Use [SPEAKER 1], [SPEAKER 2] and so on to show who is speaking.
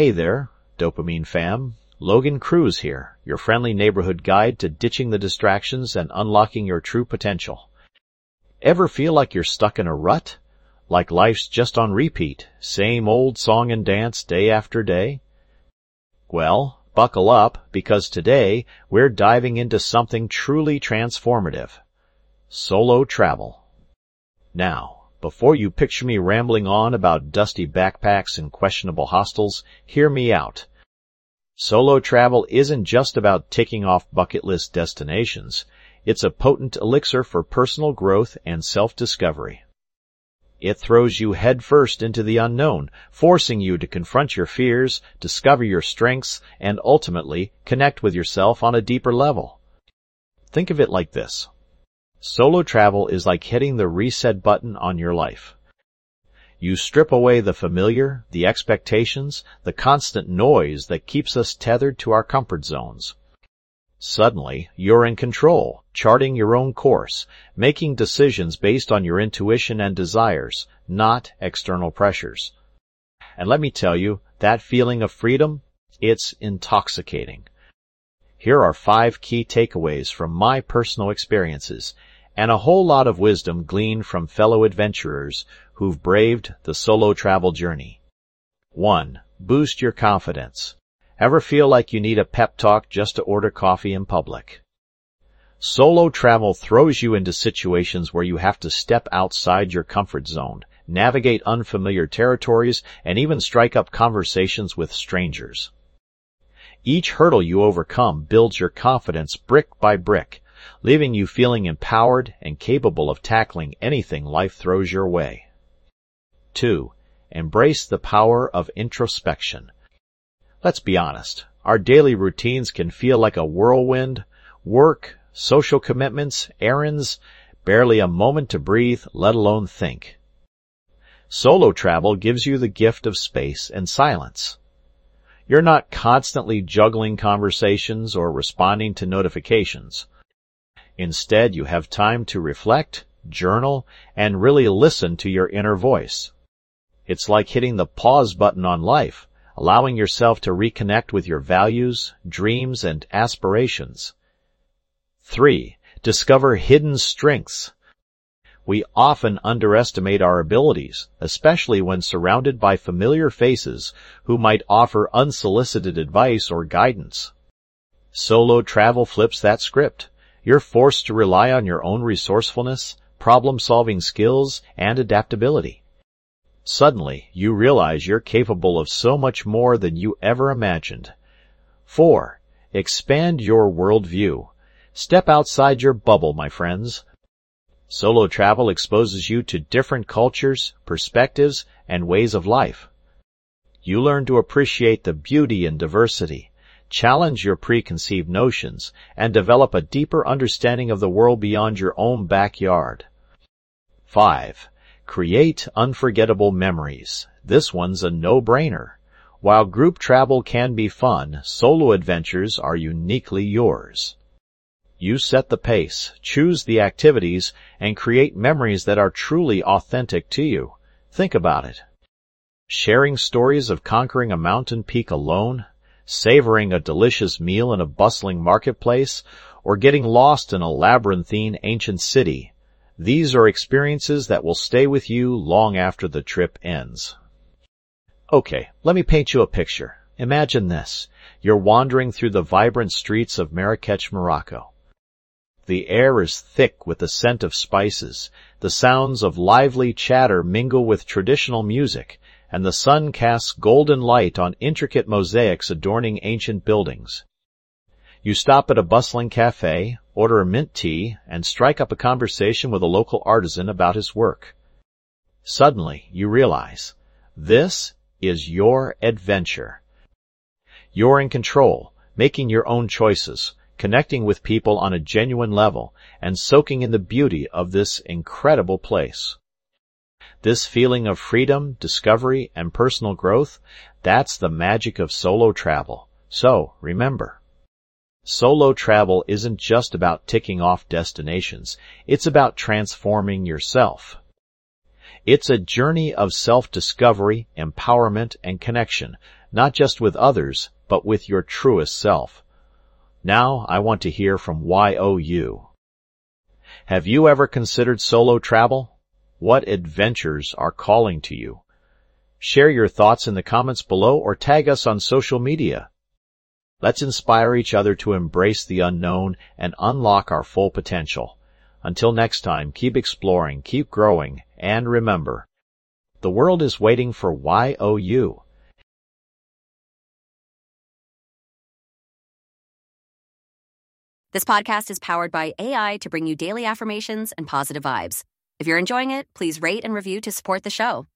[SPEAKER 1] Hey there, Dopamine fam. Logan Cruz here, your friendly neighborhood guide to ditching the distractions and unlocking your true potential. Ever feel like you're stuck in a rut? Like life's just on repeat, same old song and dance day after day? Well, buckle up, because today we're diving into something truly transformative. Solo travel. Now, before you picture me rambling on about dusty backpacks and questionable hostels, hear me out. Solo travel isn't just about ticking off bucket list destinations. It's a potent elixir for personal growth and self-discovery. It throws you headfirst into the unknown, forcing you to confront your fears, discover your strengths, and ultimately connect with yourself on a deeper level. Think of it like this. Solo travel is like hitting the reset button on your life. You strip away the familiar, the expectations, the constant noise that keeps us tethered to our comfort zones. Suddenly, you're in control, charting your own course, making decisions based on your intuition and desires, not external pressures. And let me tell you, that feeling of freedom, it's intoxicating. Here are 5 key takeaways from my personal experiences, and a whole lot of wisdom gleaned from fellow adventurers who've braved the solo travel journey. 1. Boost your confidence. Ever feel like you need a pep talk just to order coffee in public? Solo travel throws you into situations where you have to step outside your comfort zone, navigate unfamiliar territories, and even strike up conversations with strangers. Each hurdle you overcome builds your confidence brick by brick, leaving you feeling empowered and capable of tackling anything life throws your way. 2. Embrace the power of introspection. Let's be honest, our daily routines can feel like a whirlwind. Work, social commitments, errands, barely a moment to breathe, let alone think. Solo travel gives you the gift of space and silence. You're not constantly juggling conversations or responding to notifications. Instead, you have time to reflect, journal, and really listen to your inner voice. It's like hitting the pause button on life, allowing yourself to reconnect with your values, dreams, and aspirations. 3. Discover hidden strengths. We often underestimate our abilities, especially when surrounded by familiar faces who might offer unsolicited advice or guidance. Solo travel flips that script. You're forced to rely on your own resourcefulness, problem-solving skills, and adaptability. Suddenly, you realize you're capable of so much more than you ever imagined. 4. Expand your worldview. Step outside your bubble, my friends. Solo travel exposes you to different cultures, perspectives, and ways of life. You learn to appreciate the beauty in diversity, challenge your preconceived notions, and develop a deeper understanding of the world beyond your own backyard. 5. Create unforgettable memories. This one's a no-brainer. While group travel can be fun, solo adventures are uniquely yours. You set the pace, choose the activities, and create memories that are truly authentic to you. Think about it. Sharing stories of conquering a mountain peak alone, savoring a delicious meal in a bustling marketplace, or getting lost in a labyrinthine ancient city. These are experiences that will stay with you long after the trip ends. Okay, let me paint you a picture. Imagine this. You're wandering through the vibrant streets of Marrakech, Morocco. The air is thick with the scent of spices, the sounds of lively chatter mingle with traditional music, and the sun casts golden light on intricate mosaics adorning ancient buildings. You stop at a bustling cafe, order a mint tea, and strike up a conversation with a local artisan about his work. Suddenly, you realize, this is your adventure. You're in control, making your own choices, connecting with people on a genuine level, and soaking in the beauty of this incredible place. This feeling of freedom, discovery, and personal growth, that's the magic of solo travel. So, remember, solo travel isn't just about ticking off destinations. It's about transforming yourself. It's a journey of self-discovery, empowerment, and connection, not just with others, but with your truest self. Now I want to hear from YOU. Have you ever considered solo travel? What adventures are calling to you? Share your thoughts in the comments below or tag us on social media. Let's inspire each other to embrace the unknown and unlock our full potential. Until next time, keep exploring, keep growing, and remember, the world is waiting for YOU.
[SPEAKER 2] This podcast is powered by AI to bring you daily affirmations and positive vibes. If you're enjoying it, please rate and review to support the show.